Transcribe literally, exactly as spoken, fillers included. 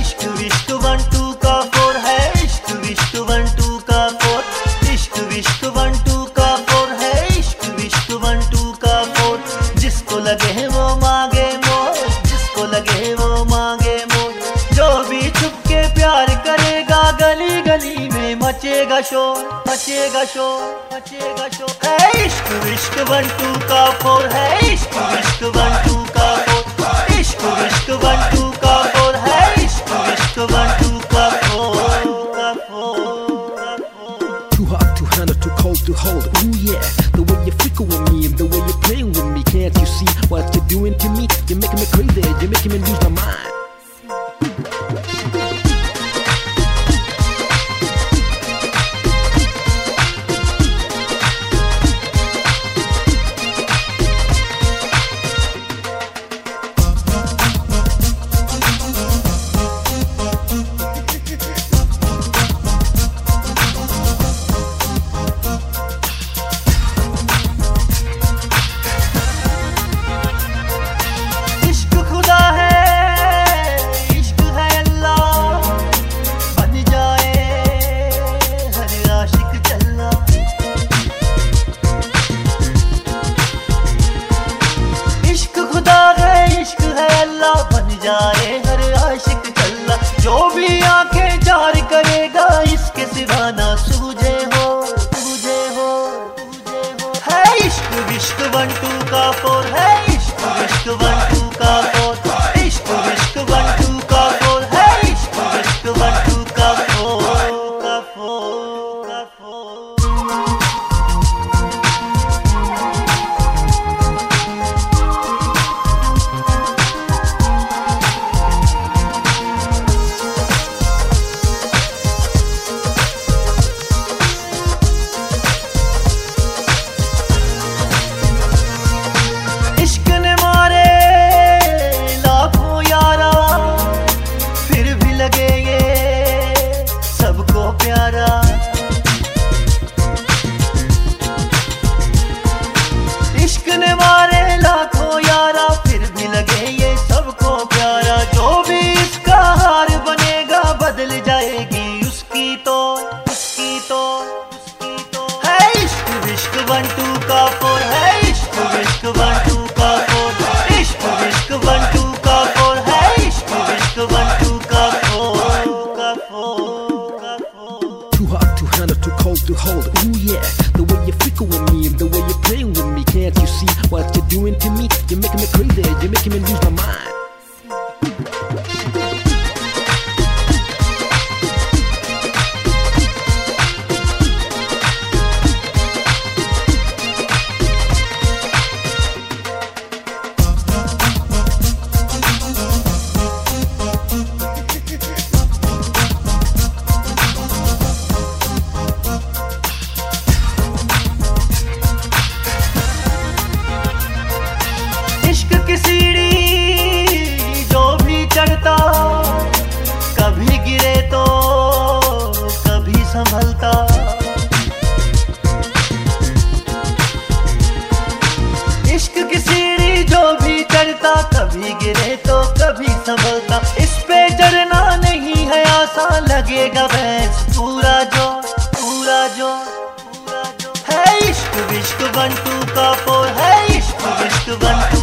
इश्क विश्क one two का फोर है, इश्क विश्क वन टू का फोर, इश्क विश्क वन टू का फोर है, इश्क विश्क वन टू का फोर। जिसको लगे वो मांगे मोर, जिसको लगे वो मांगे मोर, जो भी छुप के प्यार करेगा गली गली में मचेगा शोर, मचेगा शोर, मचेगा शोर। है इश्क विश्क वन टू का फोर है, इश्क विश्क वन टू का फोर, इश्क विश्क वन टू का फोर है, इश्क विश्क वन टू का फोर, का फोर, का four. Too hot to handle, too cold to hold. Ooh yeah, the way you're freaking with me and the way you're playing with me. Can't you see what you're doing to me? You're making me crazy, you're making me lose my mind. जाए हर आशिक चल्ला, जो भी आंखें चार करेगा इसके सिवा ना सूझे हो, सूझे हो, सूझे हो। है इश्क विश्क वन टू का फोर है, इश्क विश्क वन टू का फोर, इश्क विश्क वन टू का फोर है, इश्क विश्क वन टू का फोर, का फोर, का फोर। इश्क ने मारे लाखों यारा, फिर भी लगे ये सबको प्यारा। जो भी इसका हार बनेगा बदल जाएगी उसकी तो, उसकी तो, उसकी तो। है इश्क विश्क वन टू का फोर है, इश्क विश्क वन टू का फोर, इश्क विश्क वन टू का फोर है, इश्क विश्क वन टू का फोर, का फोर, का four. Too hot to handle, too cold to hold. Ooh yeah, the way you're freaking with me and the way you're playing with me. Can't you see what you're doing to me? You're making me crazy, you're making me lose my mind. की सीढ़ी जो भी चढ़ता, कभी गिरे तो कभी संभलता। इश्क की सीढ़ी जो भी चढ़ता, कभी गिरे तो कभी संभलता। इस पे चढ़ना नहीं है आसान, लगेगा भैंस पूरा जो, पूरा जो, पूरा जो। है इश्क विश्क वन टू का फोर है, इश्क विश्क वन टू